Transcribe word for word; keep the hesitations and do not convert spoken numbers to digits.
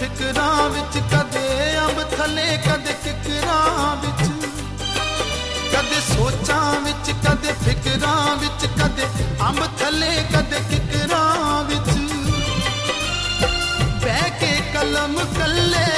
ਫਿਕਰਾਂ ਵਿੱਚ, ਕਦੇ ਅੰਬ ਥੱਲੇ ਕਦੇ ਕਿਕਰਾਂ ਵਿੱਚ, ਕਦੇ ਸੋਚਾਂ ਵਿੱਚ ਕਦੇ ਫਿਕਰਾਂ ਵਿੱਚ, ਕਦੇ ਅੰਬ ਥੱਲੇ ਕਦੇ ਕਿਕਰਾਂ ਵਿੱਚ, ਬਹਿ ਕੇ ਕਲਮ ਕੱਲੇ